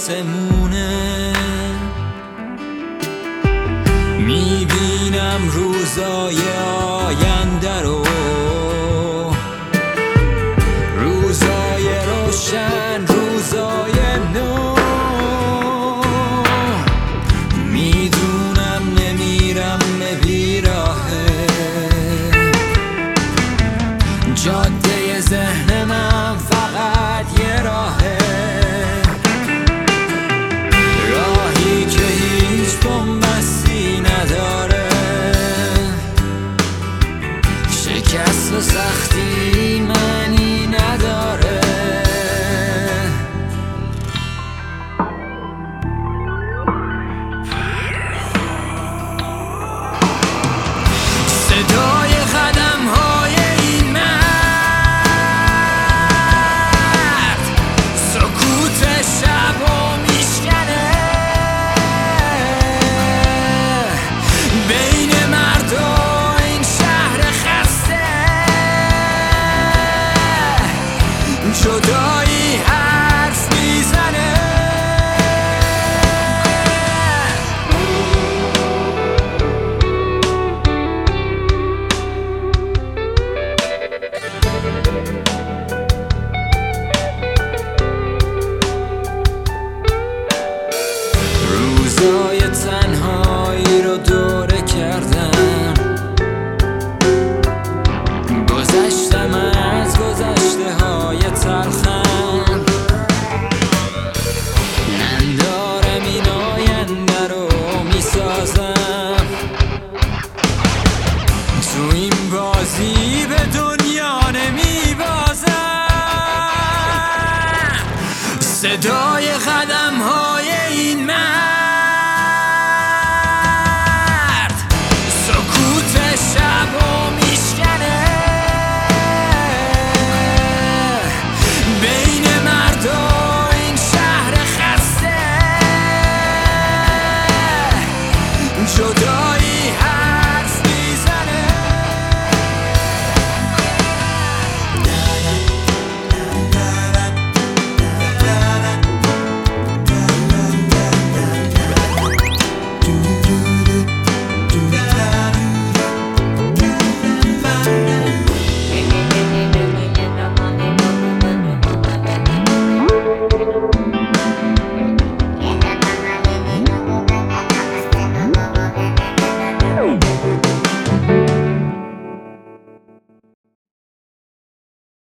آسمونه، میبینم روزای آینده رو، روزای روشن، روزای نو. میدونم نمیرم به بیراهه، جاده ذهن من فقط یه راهه، راهی که هیچ بنبستی نداره، شکست و سختی معنی نداره. صدای قدم های این مرد سکوت شب و میشکنه، بین مرد و این شهر خسته، جدایی حرف میزنه. روزای تنهایی رو دوره کردم، گذشتم از گذشته های تلخم، من دارم این آینده رو میسازم، تو این بازی به دنیا نمیبازم. صدای